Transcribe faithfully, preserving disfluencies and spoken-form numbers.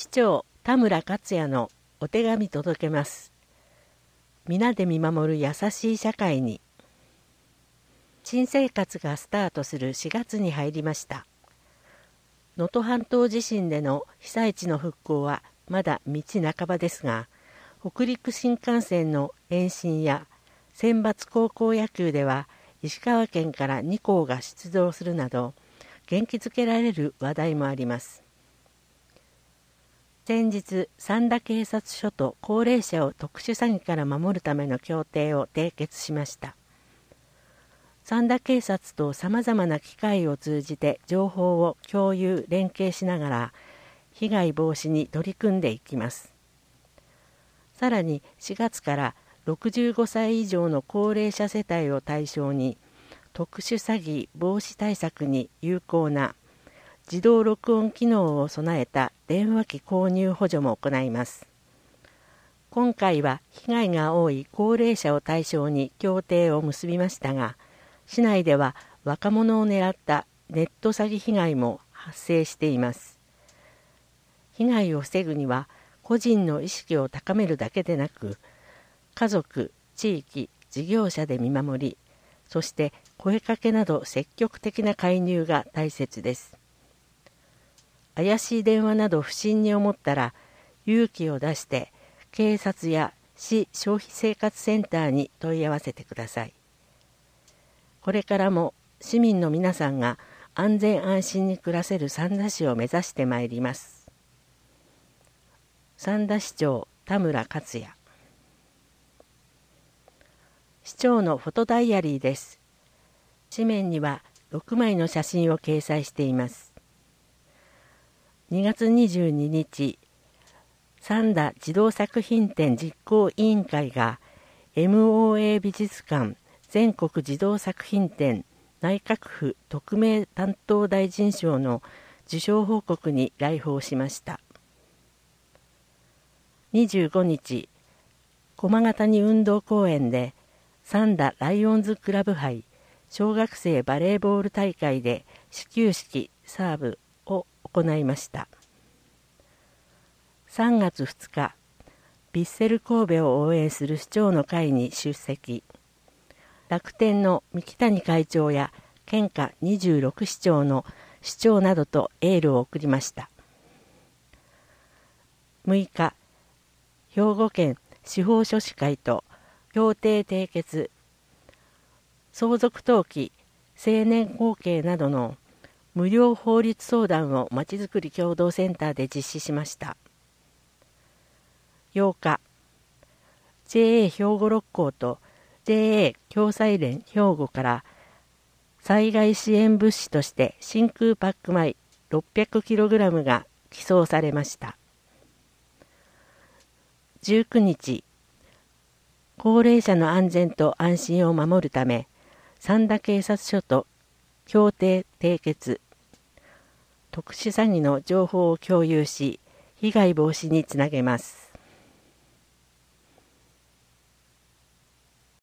市長田村克也のお手紙届けます。皆で見守る優しい社会に。新生活がスタートするしがつに入りました。能登半島地震での被災地の復興はまだ道半ばですが、北陸新幹線の延伸や選抜高校野球では石川県からに校が出場するなど、元気づけられる話題もあります。先日、三田警察署と高齢者を特殊詐欺から守るための協定を締結しました。三田警察とさまざまな機会を通じて情報を共有・連携しながら被害防止に取り組んでいきます。さらにしがつからろくじゅうごさい以上の高齢者世帯を対象に特殊詐欺防止対策に有効な自動録音機能を備えた電話機購入補助も行います。今回は被害が多い高齢者を対象に協定を結びましたが、市内では若者を狙ったネット詐欺被害も発生しています。被害を防ぐには個人の意識を高めるだけでなく、家族、地域、事業者で見守り、そして声かけなど積極的な介入が大切です。怪しい電話など不審に思ったら勇気を出して警察や市消費生活センターに問い合わせてください。これからも市民の皆さんが安全安心に暮らせる三田市を目指してまいります。三田市長田村克也。市長のフォトダイアリーです。紙面にはろくまいの写真を掲載しています。にがつにじゅうににち、三田児童作品展実行委員会が エムオーエー 美術館全国児童作品展内閣府特命担当大臣賞の受賞報告に来訪しました。にじゅうごにち、駒ヶ谷運動公園で三田ライオンズクラブ杯小学生バレーボール大会で始球式サーブを行いました。さんがつふつか、ヴィッセル神戸を応援する市長の会に出席。楽天の三木谷会長や県下にじゅうろく市町の市長などとエールを送りました。むいか、兵庫県司法書士会と協定締結、相続登記、成年後継などの無料法律相談をまちづくり共同センターで実施しました。ようか、ジェーエー 兵庫六校と ジェーエー 共済連兵庫から災害支援物資として真空パック米 ろっぴゃくキログラム が寄贈されました。じゅうくにち、高齢者の安全と安心を守るため、三田警察署と協定締結、特殊詐欺の情報を共有し、被害防止につなげます。